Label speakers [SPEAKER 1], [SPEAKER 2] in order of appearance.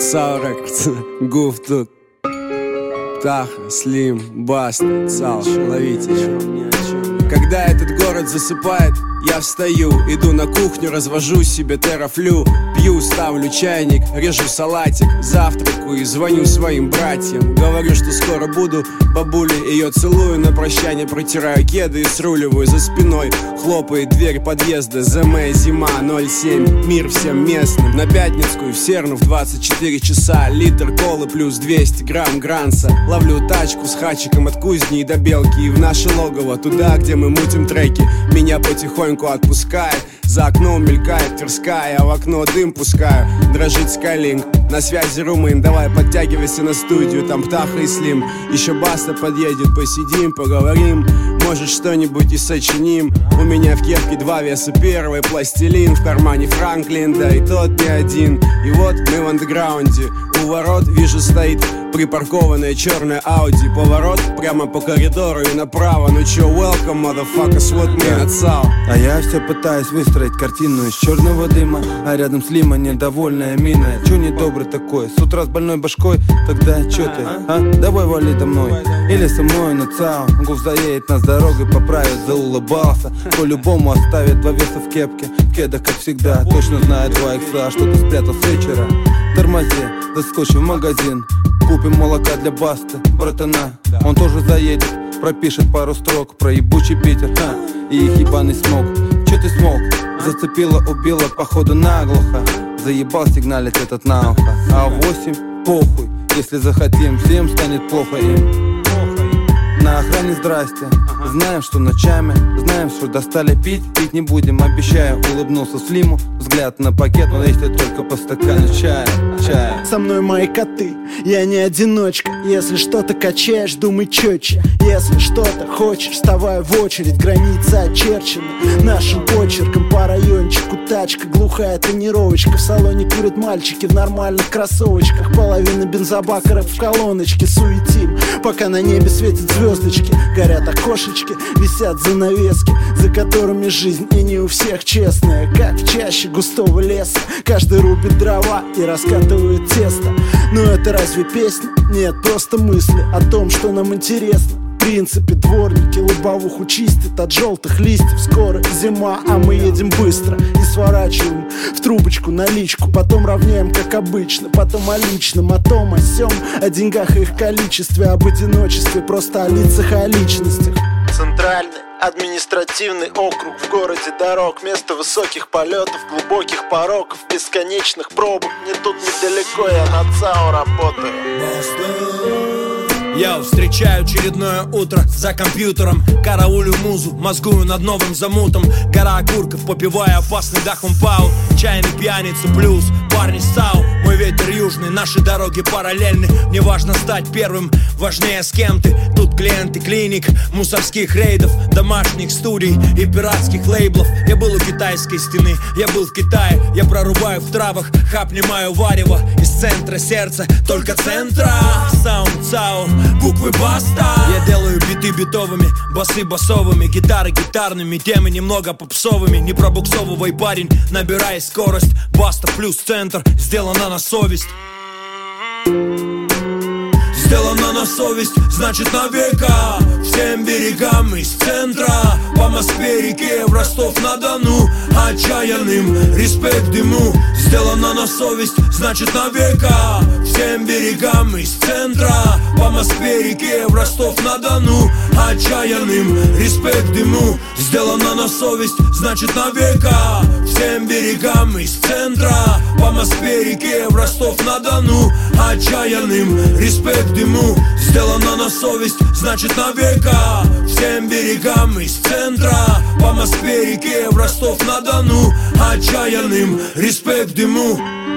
[SPEAKER 1] Цал Рекордс, Гуф тут. Птаха, Слим, Баста, Цал, ловите. Когда этот город засыпает, я встаю, иду на кухню, развожу себе терафлю. Пью, ставлю чайник, режу салатик, завтракаю и звоню своим братьям. Говорю, что скоро буду, бабуле ее целую, на прощание протираю кеды и сруливаю за спиной. Хлопает дверь подъезда, ЗМ, зима, 07, мир всем местным. На Пятницкую, в Серну в 24 часа, литр колы плюс 200 грамм гранца. Ловлю тачку с хачиком от кузни и до Белки и в наше логово, туда, где мы мутим треки. Меня потихоньку отпускает, за окном мелькает Тверская, а в окно дым пускаю. Дрожит Skylink, на связи румын. Давай подтягивайся на студию, там Птаха и Слим. Еще Баста подъедет, посидим, поговорим. Может что-нибудь и сочиним. У меня в кепке 2 веса, первый пластилин, в кармане Франклин, да и тот не один. И вот мы в андеграунде, у ворот вижу стоит припаркованная черная Ауди. Поворот прямо по коридору и направо. Ну чё, welcome, motherfuckers, вот мы отцал.
[SPEAKER 2] А я все пытаюсь выстроить картину из черного дыма, а рядом Слима недовольная мина. Чё недобрый такой, с утра с больной башкой? Тогда чё ты, а? Давай вали домой. Или со мной на ЦАО. Гуф заедет нас дорогой, поправит, заулыбался. По-любому оставит 2 веса в кепке, в кедах, как всегда. Точно знает 2 икса, что ты спрятал с вечера. Тормози, заскочи в магазин, купим молока для Басты, братана. Он тоже заедет, пропишет пару строк про ебучий Питер, и их ебаный смог. Чё ты смог? Зацепила, убила, походу наглухо. Заебал сигналить этот на ухо. А в 8 похуй, если захотим, всем станет плохо им. На охране здрасте, знаем, что ночами, знаем, что достали пить, пить не будем, обещаю. Улыбнулся Слиму, взгляд на пакет, но если только по стакану чая.
[SPEAKER 3] Со мной мои коты, я не одиночка. Если что-то качаешь, думай четче. Если что-то хочешь, вставай в очередь. Границы очерчены нашим почерком. По райончику тачка, глухая тренировочка. В салоне курят мальчики в нормальных кроссовочках. Половина бензобакеров в колоночке. Суетим, пока на небе светят звездочки. Горят окошечки, висят занавески, за которыми жизнь и не у всех честная. Как в чаще густого леса, каждый рубит дрова и раскатывает тесто. Но это разве песня? Нет, просто мысли о том, что нам интересно. В принципе, дворники лобовуху чистят от желтых листьев. Скоро зима, а мы едем быстро и сворачиваем в трубочку наличку. Потом равняем, как обычно, потом о личном, о том, о сём, о деньгах и их количестве, об одиночестве, просто о лицах и о личностях. Центральный административный округ, в городе дорог, место высоких полетов, глубоких пороков, бесконечных пробок. Не тут недалеко, я на ЦАО работаю.
[SPEAKER 4] Я встречаю очередное утро за компьютером, караулю музу, мозгую над новым замутом. Гора окурков, попивая опасный дахом пау. Чайный пьяница, плюс парни САУ. Мой ветер южный, наши дороги параллельны. Мне важно стать первым, важнее с кем ты. Тут клиенты клиник, мусорских рейдов, домашних студий и пиратских лейблов. Я был у китайской стены, я был в Китае. Я прорубаю в травах, хапнимаю варево. Из центра сердца, только центра. Саунд ЦАО, буквы Баста. Я делаю биты битовыми, басы басовыми, гитары гитарными, темы немного попсовыми. Не пробуксовывай, парень, набирай скорость. Баста плюс центр, сделано на совесть. Сделано на совесть, значит на века. Всем берегам из центра, по Москве, реке, в Ростов-на-Дону. Отчаянным респект ему. Сделано на совесть, значит на века. Всем берегам из центра, по Москве, реке, в Ростов-на-Дону. Отчаянным респект ему. Сделано на совесть, значит на века. Всем берегам из центра, по Москве, реке, в Ростов-на-Дону. Отчаянным респект ему. Сделано на совесть, значит на века. Всем берегам из центра, по Москве, реке, в Ростов-на-Дону. Отчаянным респект ему.